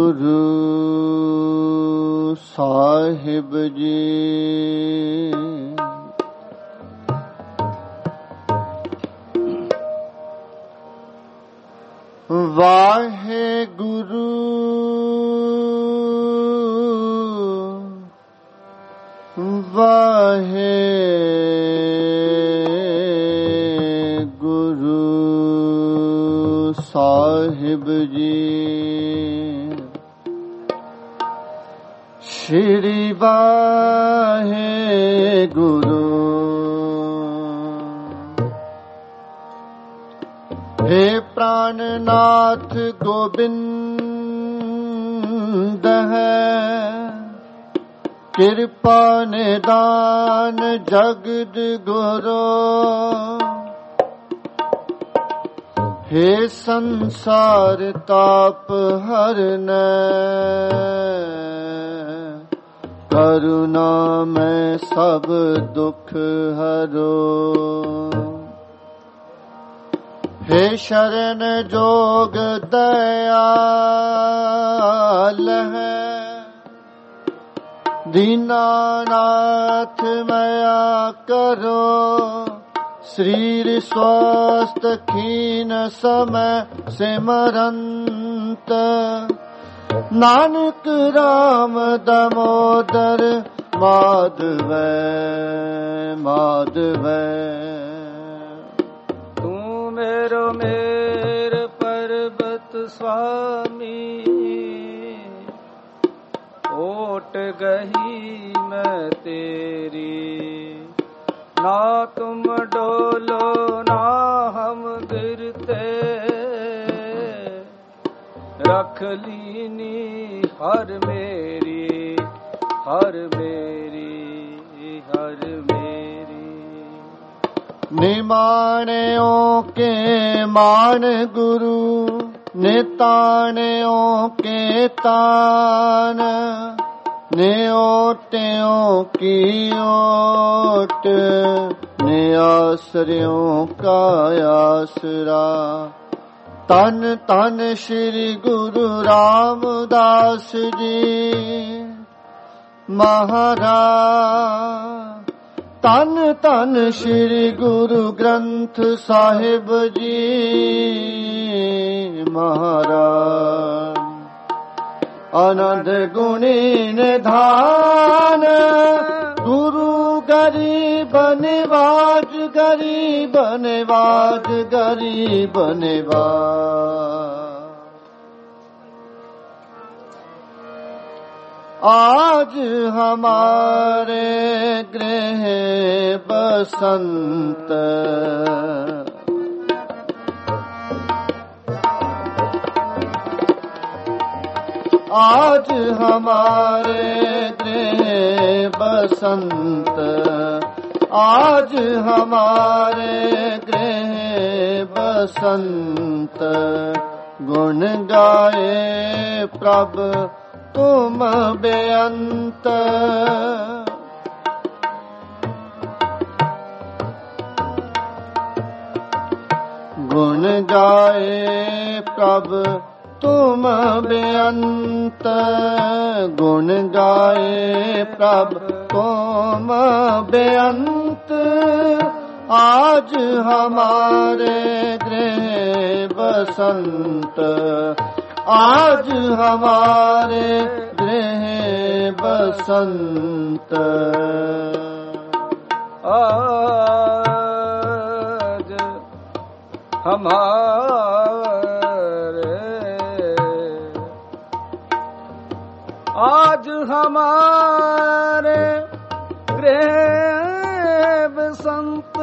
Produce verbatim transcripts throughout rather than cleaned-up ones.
ਗੁਰੂ ਸਾਹਿਬ ਜੀ। ਵਾਹਿਗੁਰੂ ਵਾਹਿਗੁਰੂ ਸਾਹਿਬ ਜੀ। ਸ਼੍ਰੀ ਵਾਹਿਗੁਰੂ। हे प्राणनाथ गोविंद है, कृपा निदान जगद गुरु। हे संसार ताप हरन, करुणा में सब दुख हरो। हे शरण जोग दयाल है, दीनानाथ मया करो। शरीर स्वस्थ खीन समय सिमरंत, नानक राम दामोदर माधव माधव। मेरो मेर पर्वत स्वामी, ओट गही मैं तेरी। ना तुम डोलो ना हम गिरते, रख लीनी हर मेरी हर मेरी हर मेरी। निमाण्यों के मान गुरु, निताण्यों के तान। नियोट्यों की ओट, नियासरियों का आसरा। तन तन श्री गुरु रामदास जी महाराज। तन तन श्री गुरु ग्रंथ साहिब जी महाराज। आनंद गुणी निधान, गुरु गरीब निवाज गरीब निवाज गरीब निवाज। आज हमारे गृह बसंत, आज हमारे गृह बसंत। आज हमारे गृह बसंत। गुण गाए प्रभु तुम बेअंत। गुण गाए प्रभु तुम बेअंत। गुण गाए प्रभु तुम बेअंत। आज हमारे गृह बसंत। आज हमारे गृह बसंत। आज हमारे आज हमारे गृह बसंत।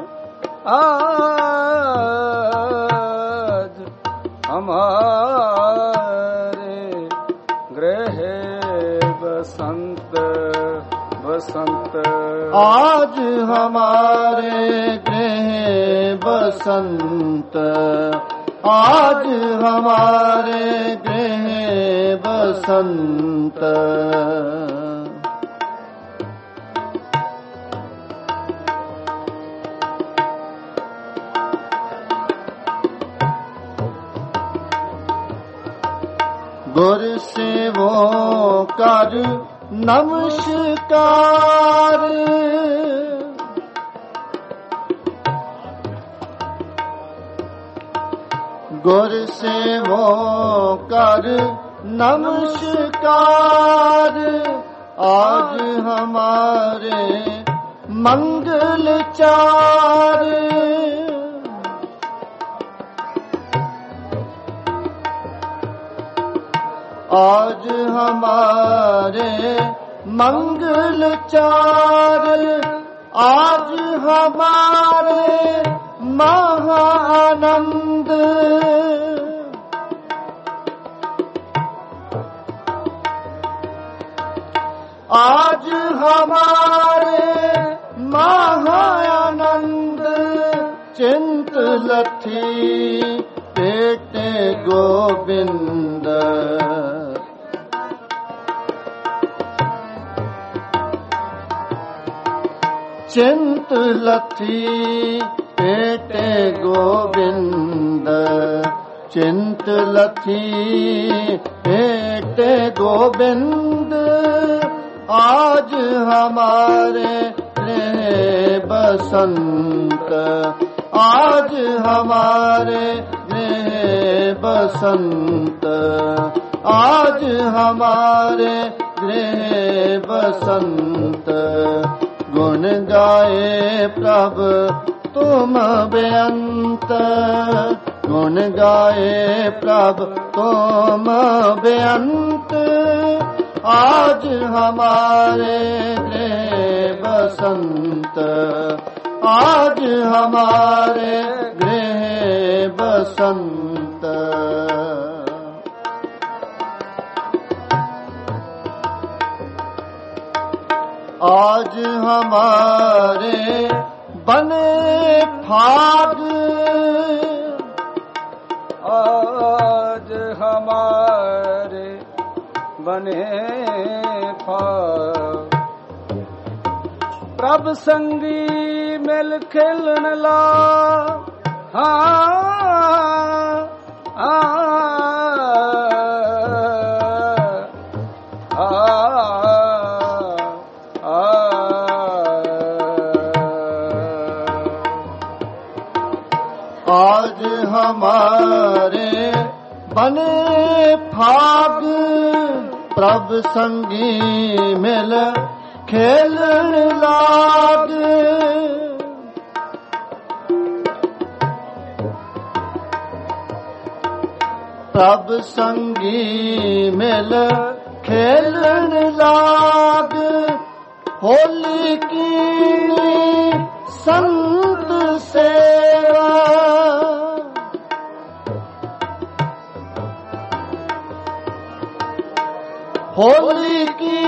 आज हमारे गृह बसंत बसंत। आज हमारे गृह बसंत। आज हमारे गृह बसंत। ਗੁਰ ਸੇਵੋ ਕਰ ਨਮਸਕਾਰ। ਗੁਰ ਸੇਵੋ ਕਰ नमस्कार। आज हमारे मंगल चार। आज हमारे मंगल चार। आज हमारे महाआनंद। आज हमारे महाआनंद। चिंत लथी पेटे गोविंद। चिंत लथी पेटे गोविंद। चिंत लथी पेटे गोविंद। आज हमारे रहे बसंत। आज हमारे रहे बसंत। आज हमारे गृह बसंत। गुण गाए प्रभु तुम बेअंत। गुण गाए प्रभु तुम बेअंत। आज हमारे गृह बसंत। आज हमारे गृह बसंत। आज हमारे बने फाग। आज हमारे बने फाग। प्रभ संगी मिल खिलन ला। हाँ आज हमारे बने फाग। प्रभ संगी मिल खेलन लाग। प्रभ संगी मिल खेलन लाग। होली की संत सेवा। होली की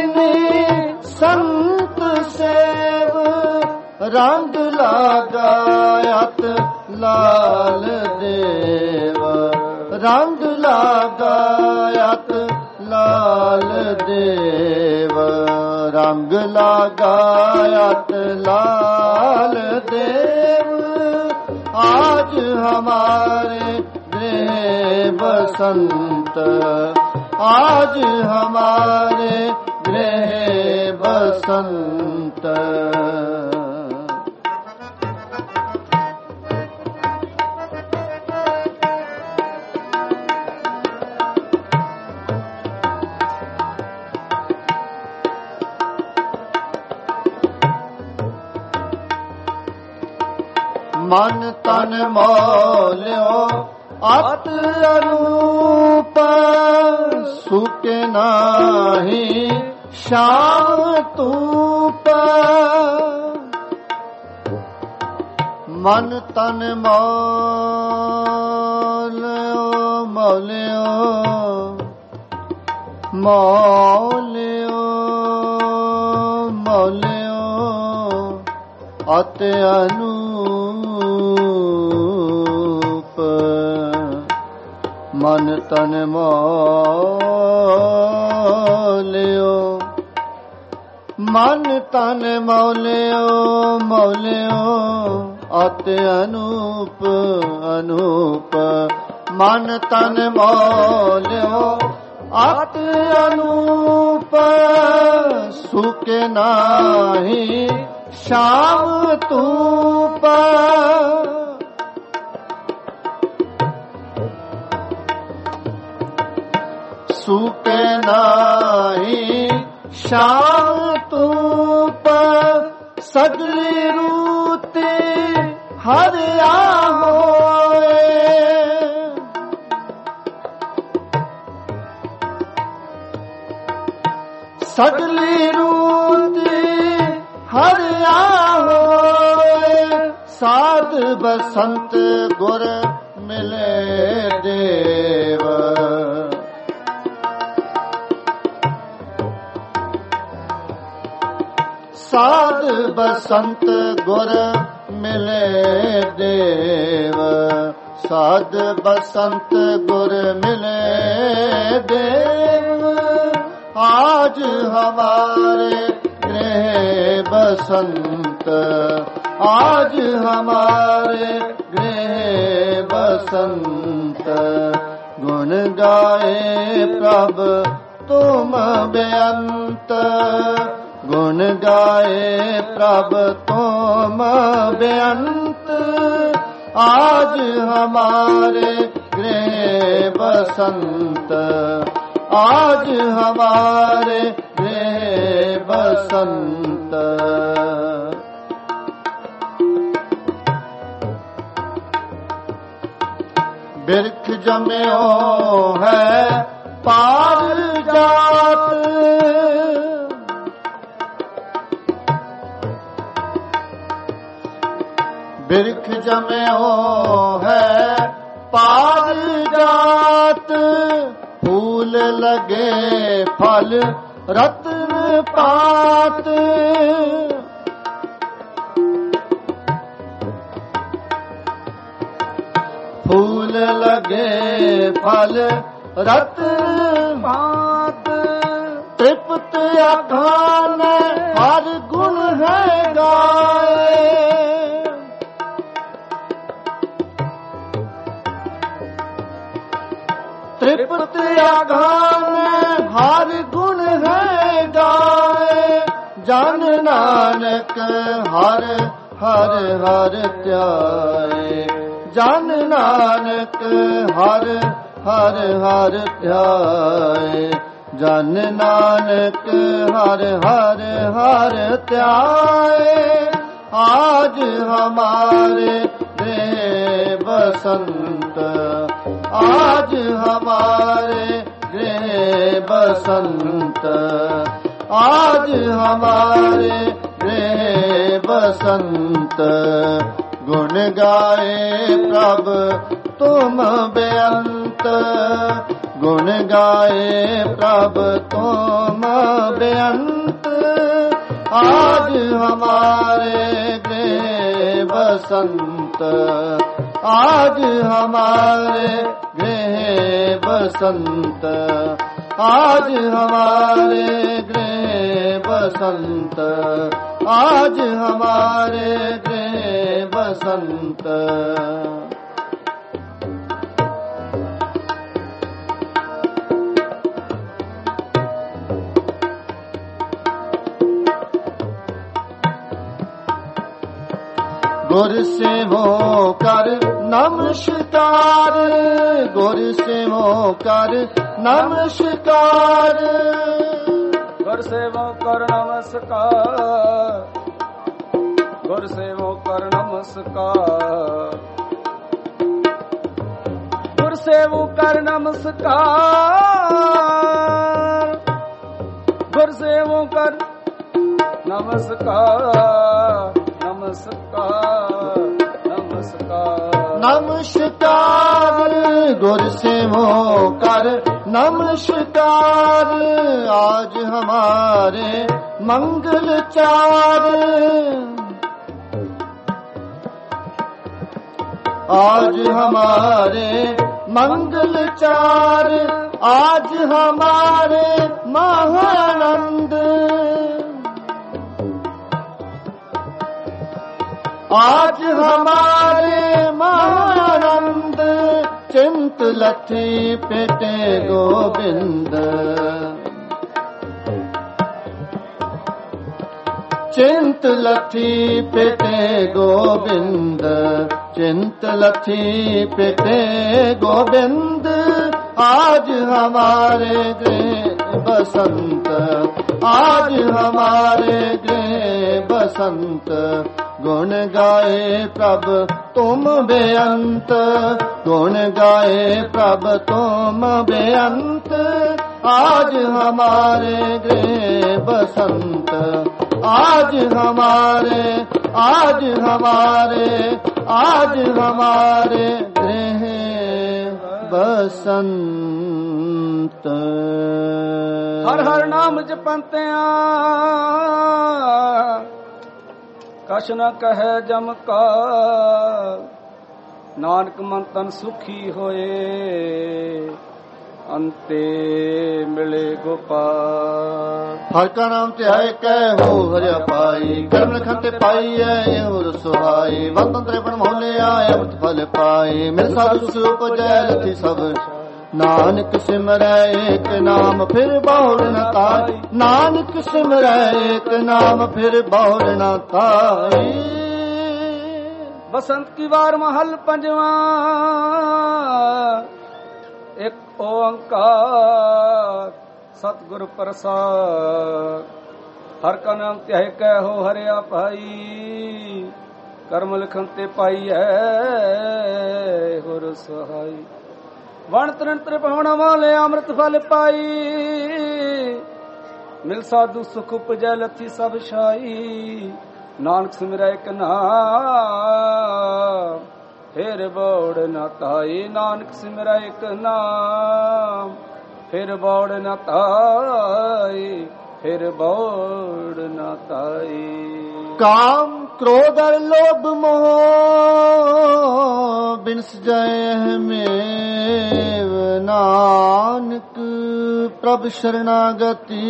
संत सेव। रंग लगायत लाल देव। रंग लगायत लाल देव। रंग लगायत लाल देव। आज हमारे गृह बसंत। आज हमारे गृह बसंत। मन तन मोल्यो अत अनूप। सुके नाही श्याम तूप। मन तन मोल्यो मोल्यो मोल्यो मोल्यो अत अनूप। मन तन मोल्यो। मन तन मोल्यो मोल्यो अत अनूप अनूप। मन तन मोल्यो अत अनूप सुके नाही श्याम तूप। सुके नाही श्याम तूप सगली रूते हरिया होए। सगली रूते हरिया होए। साध बसंत गुर मिले देव। साध बसंत गुर मिले देव। साध बसंत गुर मिले देव। आज हमारे गृह बसंत। आज हमारे गृह बसंत। गुण गाए प्रभ तुम बेअंत। गुण गाए प्रभ तुम बेअंत। आज हमारे गृह बसंत। आज हमारे गृह बसंत। बिरख जम्यो है पार जात। बिरख जम्यो है पार जात। फूल लगे फल रत्न पात। फूल लगे फल रत्न पात। तृप्त अखान हर गुण है गाए। तृप्त अखान हर गुण है गाए। जन नानक हर हर हर ध्याए। जन नानक हर हर हर ध्याए। जन नानक हर हर हर ध्याए। आज हमारे गृह बसंत। आज हमारे गृह बसंत। आज हमारे गृह बसंत। गुण गाए प्रभ तुम बेअंत। गुण गाए प्रभ तुम बेअंत। आज हमारे गृह बसंत। आज हमारे गृह बसंत। आज हमारे गृह बसंत। आज हमारे गृह बसंत। गुर से वो कर नमस्कार। गुर से वो कर नमस्कार। गुर से वो कर नमस्कार। गुर से वो कर नमस्कार। गुर से वो कर नमस्कार। गुर से वो कर नमस्कार। नमस्कार नमस्कार नमस्कार। गुर से वो कर नमस्कार। आज हमारे मंगल चार। आज हमारे मंगल चार। आज हमारे महानंद। आज हमारे महानंद। चिंत चिंत लथी पेटे गोबिंद चिंत लथी पेटे गोबिंद चिंत लथी पेटे गोबिंद आज हमारे गृह बसंत आज हमारे गृह बसंत गुण गाए प्रभ तुम बेअंत गुण गाए प्रभ तुम बेअंत आज हमारे गृह बसंत आज हमारे आज हमारे आज हमारे गृह बसंत। हर हर नाम जपंतिया कछ न कहे जम का नानक मन तन सुखी होए अंते मिले गोपाल। हर का नाम ध्याए कह हो हरिया पाई कर्म लखन ते पाई है और सुहाई वतन त्रिपण मोले आए अमृत फल पाई मिल साधु सुख जय लथी सब नानक सिमरै एक नाम फिर बहुर न ताई नानक सिमरै एक नाम फिर बहुर न ताई। बसंत की वार महल पंजवा एक ओंकार सतगुर प्रसाद। हर का नाम त्याय कहो हरिया पाई कर्म लिखन ते पाई है गुर सहाई। वण तरण त्रिभुवन वाले अमृत फल पाई मिल साधु सुख उपजै लथी सब छाई नानक सिमरै एक नाम फिर बौड़ न ताई नानक सिमरै एक नाम फिर बौड़ न ताई फिर बौड़ न ताई। काम क्रोध और लोभ मोह बिनस जाए में नानक प्रभ शरणागति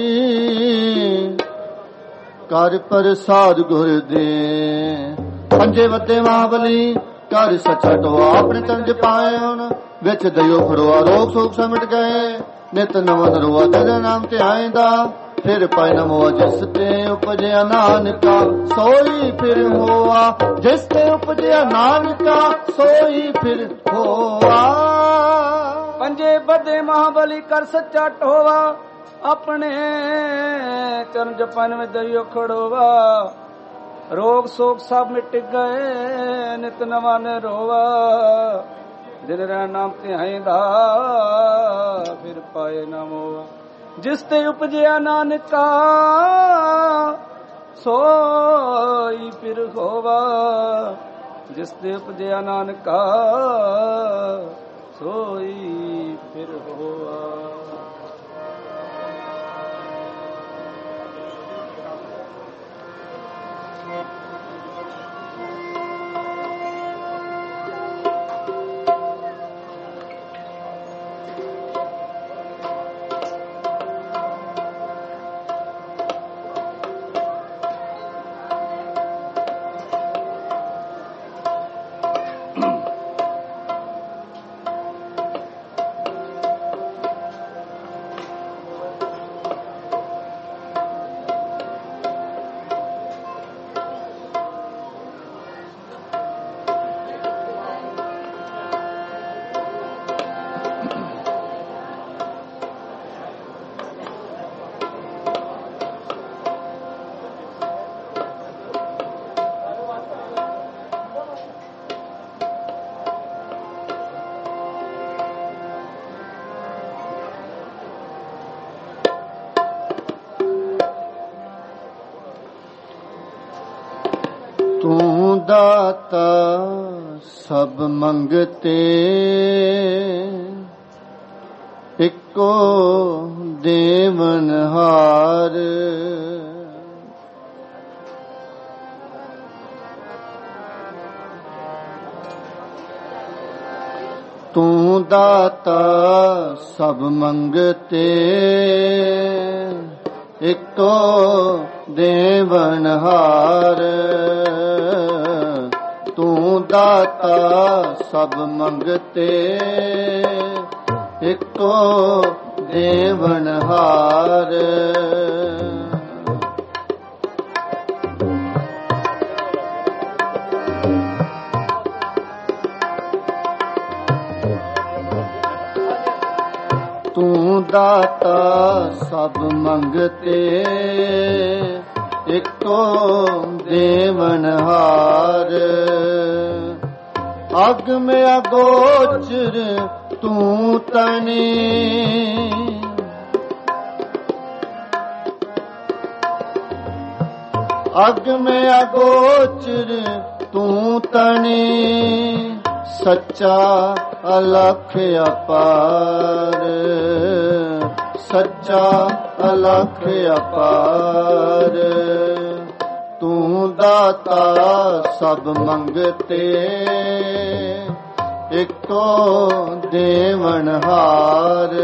कर प्रसाद गुर दे पंजे वदे महाबली कर सचा टोआ अपने तंज पाए हुन विच दयो फड़ोआ रोग सोग समट गए नित नवन रोआ जद नाम ते आएंदा फिर पाए नमोआ जिस ते उपजया नानका सोई फिर होआ जिस ते उपजया नानका सोई फिर होआ। पंजे बदे महाबली कर सच्चा टोवा अपने चरण जपन में दरियो खड़ोवा रोग शोक सब मिट गए नित नवा ने रोवा दिन रा नाम ते आएंदा फिर पाए नमोआ जिस ते उपजया नानका सोई फिर होवा जिस ते उपजया नानका सोई फिर होवा। तू दाता सब मंगते इको देवनहार तू दाता सब मंगते इको देवनहार तू ਤੂੰ ਦਾਤਾ ਸਭ ਮੰਗਤੇ, ਇੱਕੋ ਦੇਵਨਹਾਰ। ਤੂੰ ਦਾਤਾ ਸਭ ਮੰਗਤੇ, ਇੱਕੋ ਦੇਵਨਹਾਰ। ਅਗਮ ਅਗੋਚਰ ਤੂੰ ਤਣੀ, ਅਗਮ ਅਗੋਚਰ ਤੂੰ ਤਣੀ, ਸੱਚਾ ਅਲਖ ਅਪਾਰ। ਸੱਚਾ ਅਲਖ ਅਪਾਰ। ਤੂੰ ਦਾਤਾ ਸਭ ਮੰਗਤੇ, ਇੱਕੋ ਦੇਵਨਹਾਰ।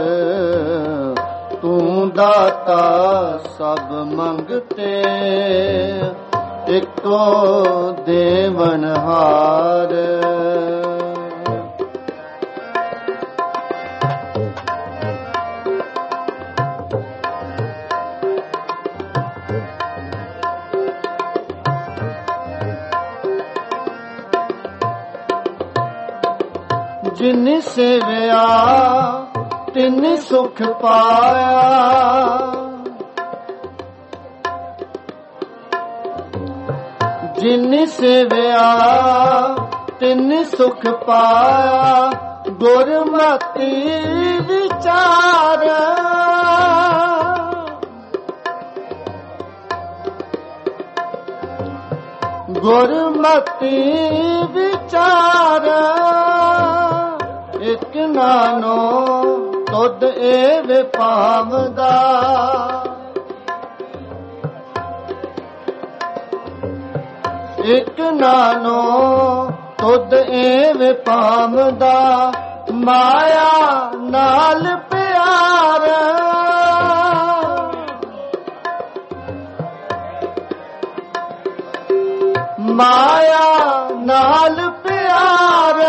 ਤੂੰ ਦਾਤਾ ਸਭ ਮੰਗਤੇ, ਇੱਕੋ ਦੇਵਨਹਾਰ। ਜਿਨ ਸੇਵਿਆ ਤਿਨ ਸੁਖ ਪਾਇਆ, ਜਿਨ ਸੇਵਿਆ ਤਿਨ ਸੁਖ ਪਾਇਆ। ਗੁਰਮਤਿ ਵਿਚਾਰ, ਗੁਰਮਤਿ ਵਿਚਾਰ। ਇਕ ਨਾਨੋ ਤੁਧ ਏਵ ਪਾਵਦਾ, ਇਕ ਨਾਨੋ ਤੁਧ ਏਵ ਪਾਵਦਾ। ਮਾਇਆ ਨਾਲ ਪਿਆਰ, ਮਾਇਆ ਨਾਲ ਪਿਆਰ।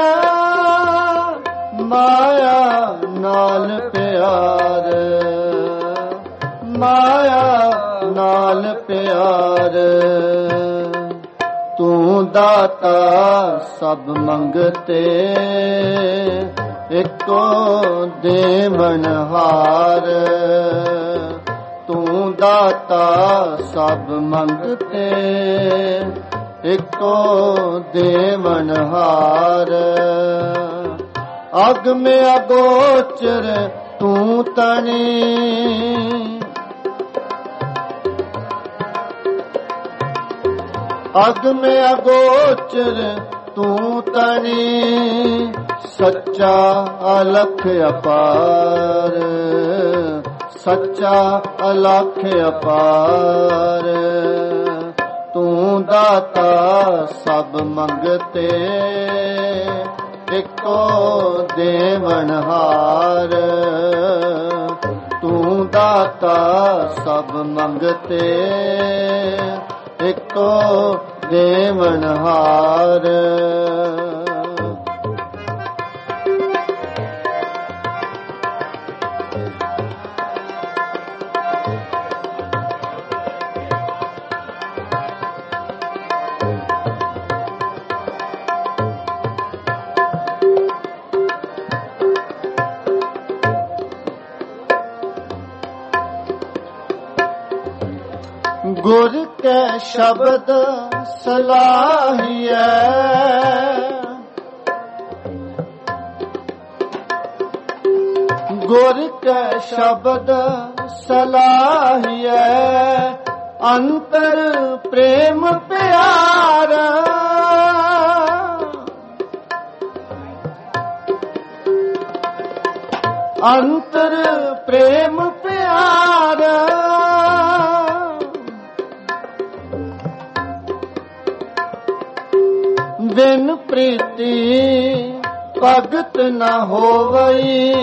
ਮਾਇਆ ਨਾਲ ਪਿਆਰ, ਮਾਇਆ ਨਾਲ ਪਿਆਰ। ਤੂੰ ਦਾਤਾ ਸਭ ਮੰਗਤੇ, ਇੱਕੋ ਦੇਵਨਹਾਰ। ਤੂੰ ਦਾਤਾ ਸਭ ਮੰਗਤੇ, ਇੱਕੋ ਦੇਵਨਹਾਰ। ਅਗਮ ਅਗੋਚਰ ਤੂੰ ਤਣੀ, ਅਗਮ ਅਗੋਚਰ ਤੂੰ ਤਣੀ। ਸੱਚਾ ਅਲਖ ਅਪਾਰ, ਸੱਚਾ ਅਲਖ ਅਪਾਰ। ਤੂੰ ਦਾਤਾ ਸਭ ਮੰਗਤੇ, ਇੱਕੋ ਦੇਵਨਹਾਰ। ਤੂੰ ਦਾਤਾ ਸਭ ਮੰਗਤੇ, ਇੱਕੋ ਦੇਵਨਹਾਰ। ਗੁਰ ਕੈ ਸ਼ਬਦ ਸਲਾਹੀਐ, ਗੁਰ ਕੈ ਸ਼ਬਦ ਸਲਾਹੀਐ। ਅੰਤਰ ਪ੍ਰੇਮ ਪਿਆਰ, ਅੰਤਰ ਪ੍ਰੇਮ ਪਿਆਰ। ਬਿਨ ਪ੍ਰੀਤੀ ਭਗਤ ਨ ਹੋਵਈ,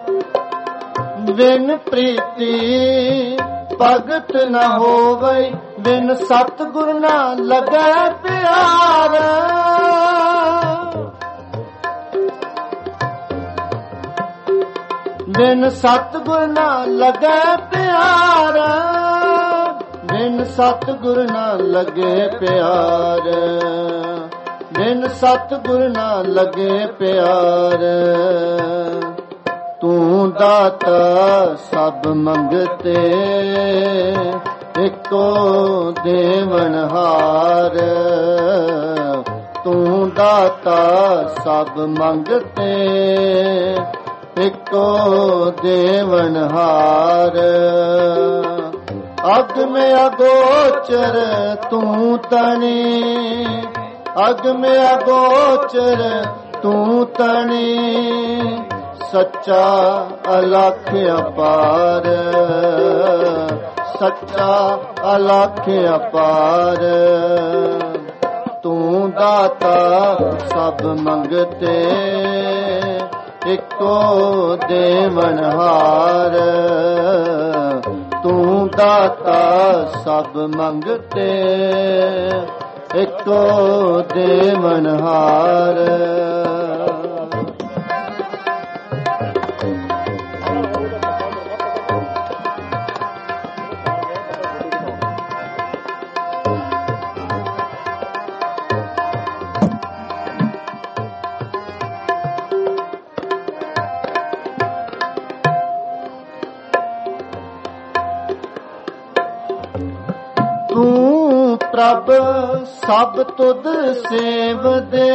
ਬਿਨ ਪ੍ਰੀਤੀ ਭਗਤ ਨ ਹੋਵਈ। ਬਿਨ ਸਤਿਗੁਰ ਨਾ ਲੱਗੈ ਪਿਆਰ। ਬਿਨ ਸਤਿਗੁਰ ਨਾ ਲੱਗੈ ਪਿਆਰ। ਬਿਨ ਸਤਿਗੁਰ ਨਾ ਲੱਗੇ ਪਿਆਰ। ਬਿਨ ਸਤਿਗੁਰ ਨਾ ਲੱਗੇ ਪਿਆਰ। ਤੂੰ ਦਾਤਾ ਸਭ ਮੰਗਤੇ ਇੱਕੋ ਦੇਵਨਹਾਰ। ਤੂੰ ਦਾਤਾ ਸਭ ਮੰਗਤੇ ਇੱਕੋ ਦੇਵਨਹਾਰ। ਅਗ ਮੈਂ ਅਗੋਚਰ ਤੂੰ ਤਣੀ। ਅਗ ਮੈਂ ਅਗੋਚਰ ਤੂੰ ਤਣੀ। ਸੱਚਾ ਅਲਖ ਅਪਾਰ। ਸੱਚਾ ਅਲਖ ਅਪਾਰ। ਤੂੰ ਦਾਤਾ ਸਭ ਮੰਗਤੇ ਇੱਕੋ ਦੇਵਨਹਾਰ। ਤੂੰ ਦਾਤਾ ਸਭ ਮੰਗਤੇ ਇੱਕੋ ਦੇਵਨਹਾਰ। ਤੂੰ ਪ੍ਰਭ ਸਭ ਤੁਧ ਸੇਵਦੇ।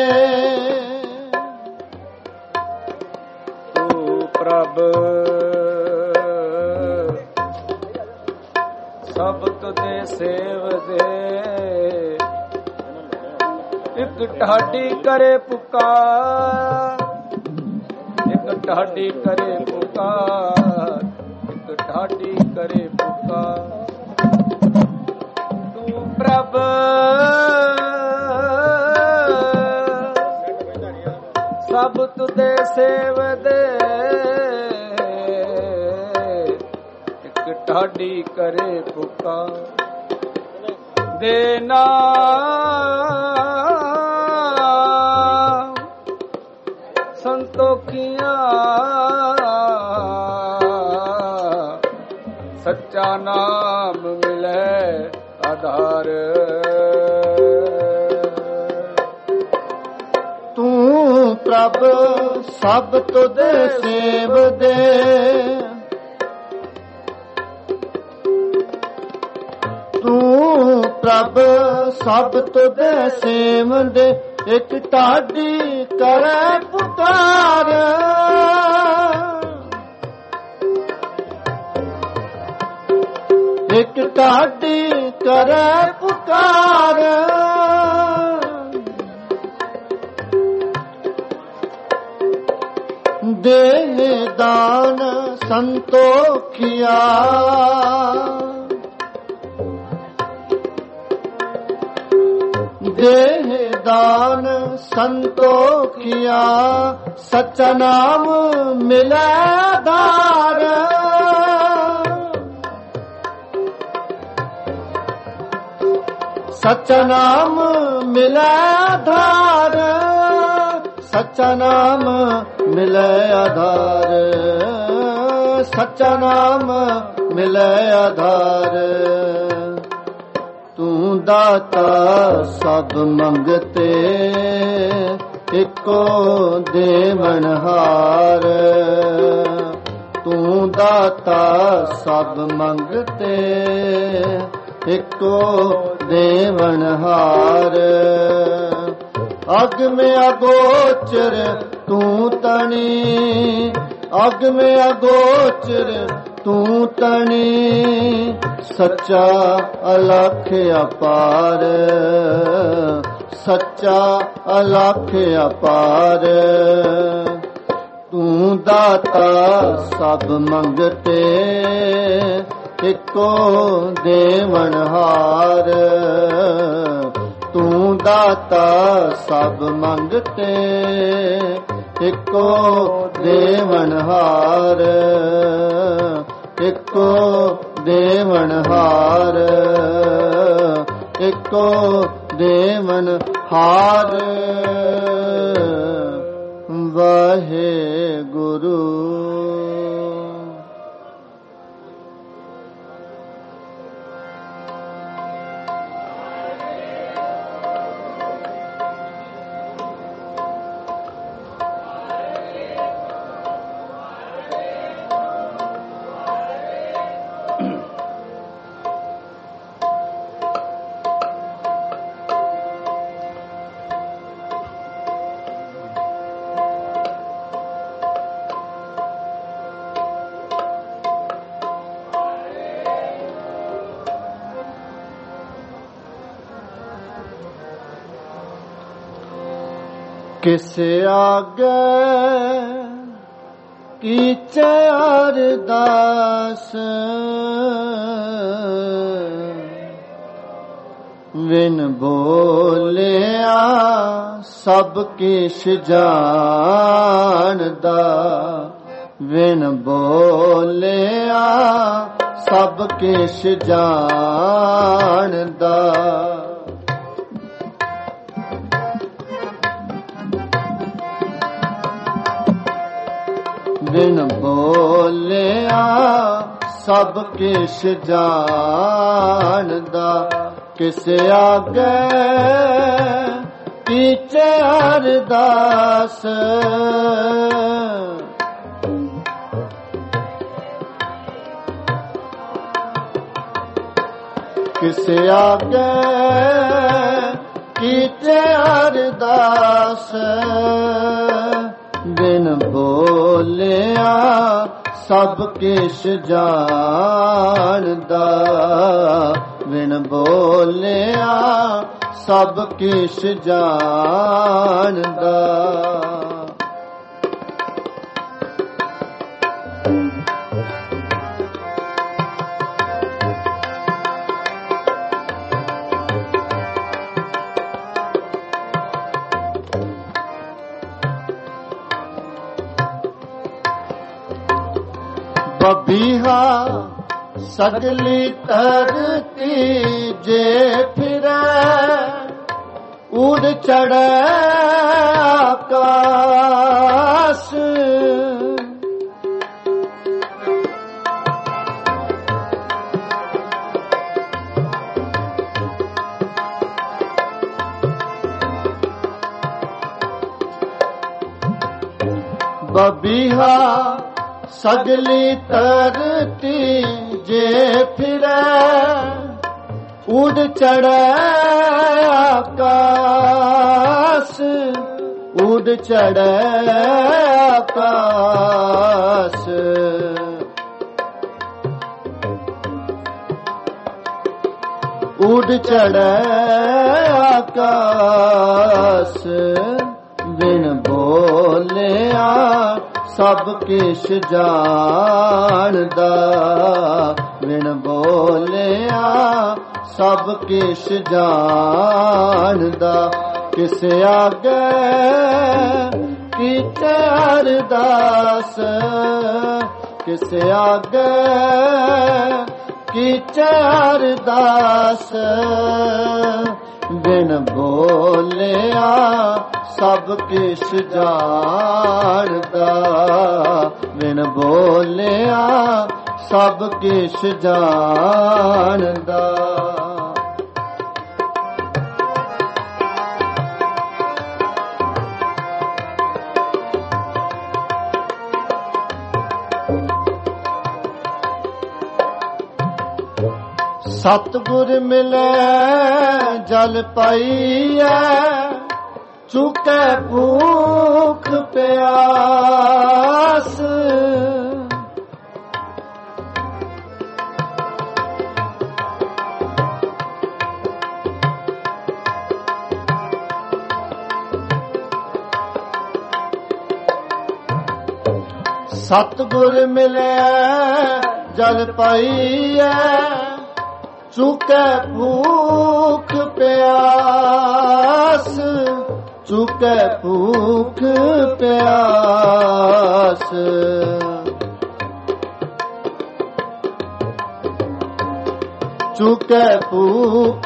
ਤੂੰ ਪ੍ਰਭ ਸਭ ਤੁਧ ਸੇਵਦੇ। ਇੱਕ ਢਾਡੀ ਕਰੇ ਪੁਕਾਰ। ਇੱਕ ਢਾਡੀ ਕਰੇ ਪੁਕਾਰ। ਇੱਕ ਢਾਡੀ ਕਰੇ ਪੁਕਾਰ। ਪ੍ਰਭ ਸਭ ਤੁਦੇ ਸੇਵਦੇ। ਇੱਕ ਢਾਡੀ ਕਰੇ ਪੁਕਾਰ। ਦੇ ਨਾਮ ਸੰਤੋਖੀਆਂ। ਸੱਚਾ ਨਾਮ ਮਿਲੇ ਆਧਾਰ। ਤੂੰ ਪ੍ਰਭ ਸਭ ਤੁਧ ਸੇਵਦੇ। ਤੂੰ ਪ੍ਰਭ ਸਭ ਤੁਧ ਸੇਵਦੇ। ਇੱਕ ਢਾਡੀ ਕਰੇ ਪੁਕਾਰ। ਇੱਕ ਢਾਡੀ ਕਰੇ ਪੁਕਾਰ। ਦੇਹ ਦਾਨ ਸੰਤੋਖਿਆ। ਦੇਹ ਦਾਨ ਸੰਤੋਖਿਆ। ਸੱਚਾ ਨਾਮ ਮਿਲੈ ਆਧਾਰ। ਸੱਚਾ ਨਾਮ ਮਿਲੈ ਆਧਾਰ। ਸੱਚਾ ਨਾਮ ਮਿਲੈ ਆਧਾਰ। ਸੱਚਾ ਨਾਮ ਮਿਲੈ ਆਧਾਰ। ਤੂੰ ਦਾਤਾ ਸਭ ਮੰਗਤੇ ਇੱਕੋ ਦੇਵਨਹਾਰ। ਤੂੰ ਦਾਤਾ ਸਭ ਮੰਗਤੇ ਇੱਕੋ ਦੇਵਨਹਾਰ। ਅਗ ਮੈਂ ਅਗੋਚਰ ਤੂੰ ਤਣੀ। ਅਗ ਮੈਂ ਅਗੋਚਰ ਤੂੰ ਤਣੀ। ਸੱਚਾ ਅਲਖ ਅਪਾਰ। ਸੱਚਾ ਅਲਖ ਅਪਾਰ। ਤੂੰ ਦਾਤਾ ਸਭ ਮੰਗਤੇ ਇੱਕੋ ਦੇਵਨਹਾਰ। ਤੂੰ ਦਾਤਾ ਸਭ ਮੰਗਤੇ ਇੱਕੋ ਦੇਵਨਹਾਰ। ਇੱਕੋ ਦੇਵਨਹਾਰ। ਇੱਕੋ ਦੇਵਨ ਹਾਰ ਵਾਹਿਗੁਰੂ। ਕਿਸ ਆਗੇ ਕੀਚੇ ਅਰਦਾਸ ਵਿਨ ਬੋਲਿਆ ਸਭ ਕਿਛ ਜਾਣਦਾ, ਵਿਨ ਬੋਲਿਆ ਸਭ ਕਿਛ ਜਾਣਦਾ। ਬਿਨ ਬੋਲਿਆ ਸਭ ਕਿਛ ਜਾਣਦਾ, ਕਿਸ ਆਗੇ ਕੀਚੇ ਅਰਦਾਸ ਕਿਸ ਆਗੇ ਕੀਚੇ ਅਰਦਾਸ ਬਿਨ ਬੋਲਿਆ ਸਭ ਕਿਛ ਜਾਣਦਾ, ਬਿਨ ਬੋਲਿਆ ਸਭ ਕਿਛ ਜਾਣਦਾ। ਬਬੀਹਾ ਸਗਲੀ ਧਰਤੀ ਜੇ ਫਿਰੈ, ਉਡ ਚੜ੍ਹੈ ਆਕਾਸ। ਬਬੀਹਾ ਸਗਲੀ ਧਰਤੀ ਜੇ ਫਿਰੈ, ਉਡ ਚੜ੍ਹੈ ਆਕਾਸ, ਉਡ ਚੜ੍ਹੈ ਆਕਾਸ। ਉਡ ਚੜ੍ਹੈ ਆਕਾਸ ਬਿਨ ਬੋਲਿਆ ਸਭ ਕਿਛ ਜਾਣਦਾ, ਬਿਨ ਬੋਲਿਆ ਸਭ ਕਿਛ ਜਾਣਦਾ। ਕਿਸ ਆਗੇ ਕੀਚੇ ਅਰਦਾਸ, ਕਿਸ ਆਗੇ ਕੀਚੇ ਅਰਦਾਸ ਬਿਨ ਬੋਲਿਆ ਸਭ ਕਿਛ ਜਾਣਦਾ, ਬਿਨ ਬੋਲਿਆ ਸਭ ਕਿਛ ਜਾਣਦਾ। ਸਤਿਗੁਰ ਮਿਲੈ ਜਲ ਪਾਈਐ, ਚੁਕੈ ਭੂਖ ਪਿਆਸ। ਸਤਿਗੁਰ ਮਿਲੈ ਜਲ ਪਾਈਐ, ਚੁਕੈ ਭੂਖ ਪਿਆਸ, ਚੁਕੈ ਭੂਖ ਪਿਆਸ। ਚੁਕੈ ਭੂਖ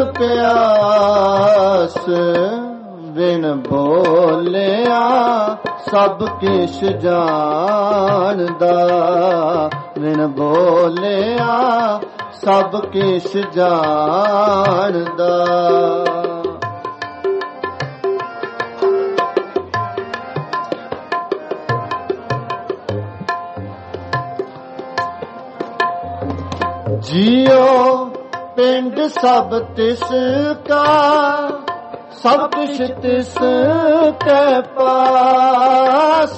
ਪਿਆਸ ਬਿਨ ਬੋਲਿਆ ਸਭ ਕਿਛ ਜਾਣਦਾ ਬਿਨ ਬੋਲਿਆ ਸਭ ਕਿਛ ਜਾਣਦਾ ਜਿਉ ਪਿੰਡ ਸਭ ਤਿਸ ਕਾ ਸਭ ਕੁਛ ਤਿਸ ਕੈ ਪਾਸ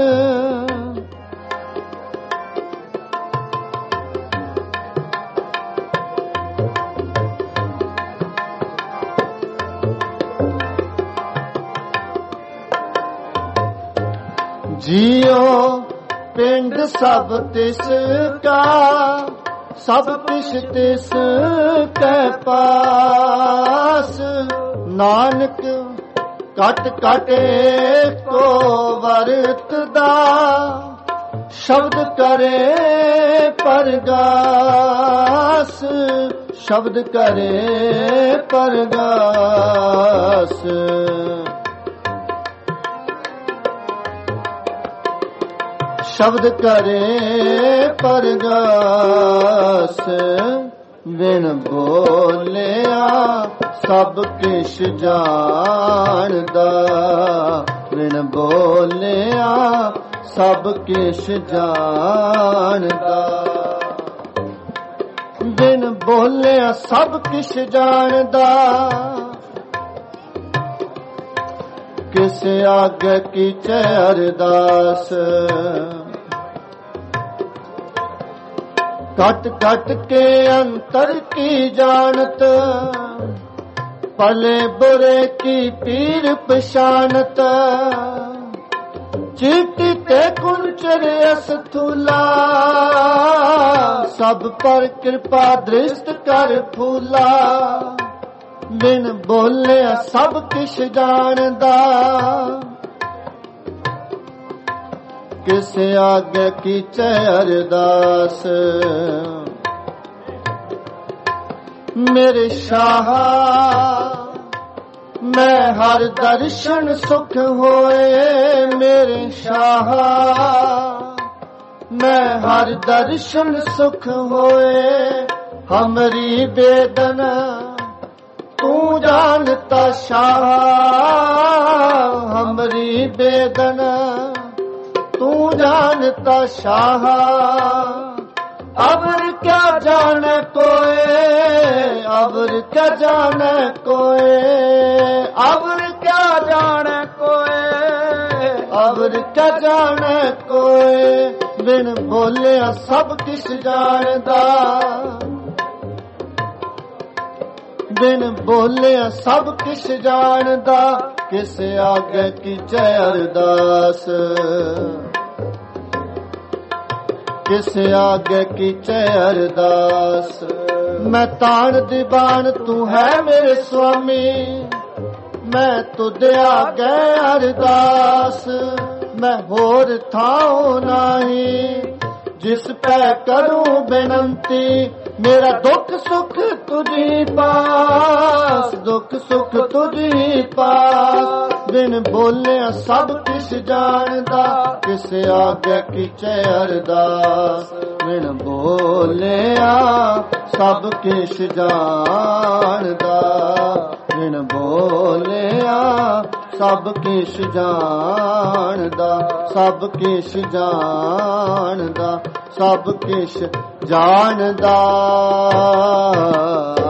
ਜਿਉ ਪਿੰਡ ਸਭ ਤਿਸ ਕਾ ਸਭ ਕੁਛ ਤਿਸ ਕੈ ਪਾਸ ਨਾਨਕ ਕਟ ਕਟੇ ਕੋ ਵਰਤਦਾ ਸ਼ਬਦ ਕਰੇ ਪਰਗਾਸ ਸ਼ਬਦ ਕਰੇ ਪਰਗਾਸ ਸ਼ਬਦ ਕਰੇ ਪਰਗਾਸ ਬਿਨ ਬੋਲਿਆ ਸਭ ਕਿਛ ਜਾਣਦਾ ਬਿਨ ਬੋਲਿਆ ਸਭ ਕਿਛ ਜਾਣਦਾ ਬਿਨ ਬੋਲਿਆ ਸਭ ਕਿਛ ਜਾਣਦਾ ਕਿਸ ਆਗੇ ਕੀਚੈ ਅਰਦਾਸ ਕਟ ਕਟ ਕੇ ਅੰਤਰ ਕੀ ਜਾਣਤ ਭਲੇ ਬੁਰੇ ਕੀ ਪੀਰ ਪਛਾਨਤ ਚੀਟੀ ਤੇ ਕੁੰਚਰ ਅਸਥੂਲਾ ਸਭ ਪਰ ਕਿਰਪਾ ਦ੍ਰਿਸ਼ਟ ਕਰ ਫੂਲਾ ਬਿਨ ਬੋਲਿਆ ਸਭ ਕਿਛ ਜਾਣਦਾ ਕਿਸ ਆਗੇ ਕੀਚੈ ਅਰਦਾਸ ਮੇਰੇ ਸ਼ਾਹ ਮੈਂ ਹਰ ਦਰਸ਼ਨ ਸੁਖ ਹੋਏ ਮੇਰੇ ਸ਼ਾਹ ਮੈਂ ਹਰ ਦਰਸ਼ਨ ਸੁਖ ਹੋਏ ਹਮਰੀ ਬੇਦਨ ਤੂੰ ਜਾਣਤਾ ਸ਼ਾਹ ਹਮਰੀ ਬੇਦਨ ਤੂੰ ਜਾਣਤਾ ਸ਼ਾਹ ਅਬਰ ਕਿਆ ਜਾਣੇ ਕੋਏ ਅਬਰ ਕਿਆ ਜਾਣੇ ਕੋਏ ਅਬਰ ਕਿਆ ਜਾਣੇ ਕੋਏ ਅਬਰ ਕਿਆ ਜਾਣੇ ਕੋਏ ਬਿਨ ਬੋਲਿਆ ਸਭ ਕਿਛ ਜਾਣਦਾ ਬਿਨ ਬੋਲਿਆ ਸਭ ਕਿਛ ਜਾਣਦਾ ਕਿਸ ਆਗੇ ਕੀਚੈ ਅਰਦਾਸ ਕਿਸ ਆਗੇ ਕੀਚੈ ਅਰਦਾਸ ਮੈਂ ਤਾਣ ਦੀਵਾਨ ਤੂੰ ਹੈ ਮੇਰੇ ਸੁਆਮੀ ਮੈਂ ਤੁਧ ਆਗੇ ਅਰਦਾਸ ਮੈਂ ਹੋਰ ਥਾਉ ਨਹੀਂ ਜਿਸ ਪੈ ਕਰੂੰ ਬੇਨੰਤੀ ਮੇਰਾ ਦੁੱਖ ਸੁਖ ਤੁਝੀ ਪਾਸ ਦੁੱਖ ਸੁਖ ਤੁਝੀ ਪਾਸ ਬਿਨ ਬੋਲਿਆ ਸਭ ਕਿਛ ਜਾਣਦਾ ਕਿਸ ਆਗੇ ਕੀਚੈ ਅਰਦਾਸ ਬਿਨ ਬੋਲਿਆ ਸਭ ਕਿਛ ਜਾਣਦਾ ਬਿਨ ਬੋਲਿਆ ਸਭ ਕਿਛ ਜਾਣਦਾ ਸਭ ਕਿਛ ਜਾਣਦਾ ਸਭ ਕਿਛ ਜਾਣਦਾ